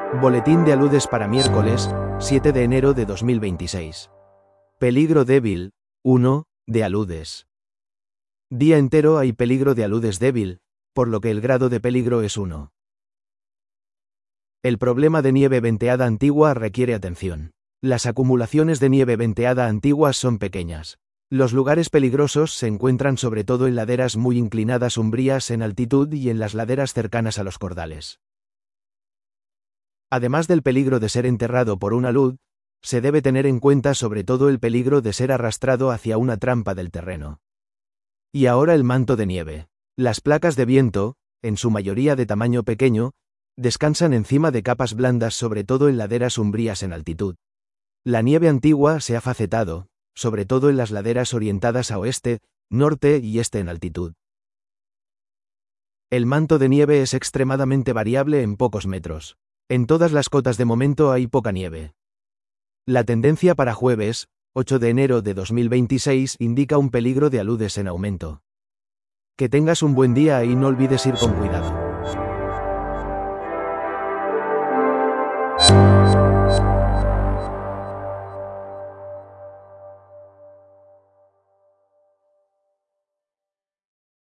Boletín de aludes para miércoles, 7 de enero de 2026. Peligro débil, 1, de aludes. Día entero hay peligro de aludes débil, por lo que el grado de peligro es 1. El problema de nieve venteada antigua requiere atención. Las acumulaciones de nieve venteada antiguas son pequeñas. Los lugares peligrosos se encuentran sobre todo en laderas muy inclinadas umbrías en altitud y en las laderas cercanas a los cordales. Además del peligro de ser enterrado por un alud, se debe tener en cuenta sobre todo el peligro de ser arrastrado hacia una trampa del terreno. Y ahora el manto de nieve. Las placas de viento, en su mayoría de tamaño pequeño, descansan encima de capas blandas sobre todo en laderas umbrías en altitud. La nieve antigua se ha facetado, sobre todo en las laderas orientadas a oeste, norte y este en altitud. El manto de nieve es extremadamente variable en pocos metros. En todas las cotas de momento hay poca nieve. La tendencia para jueves, 8 de enero de 2026 indica un peligro de aludes en aumento. Que tengas un buen día y no olvides ir con cuidado.